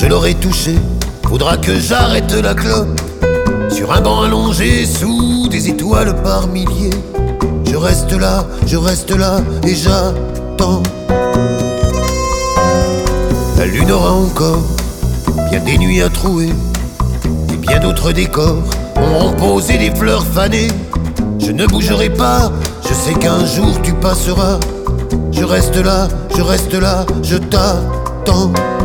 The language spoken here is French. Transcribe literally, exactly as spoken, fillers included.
je l'aurai touché, faudra que j'arrête la clope. Sur un banc allongé, sous des étoiles par milliers, je reste là, je reste là et j'attends. La lune aura encore bien des nuits à trouer, et bien d'autres décors auront posé des fleurs fanées. Je ne bougerai pas, je sais qu'un jour tu passeras. Je reste là, je reste là, je t'attends.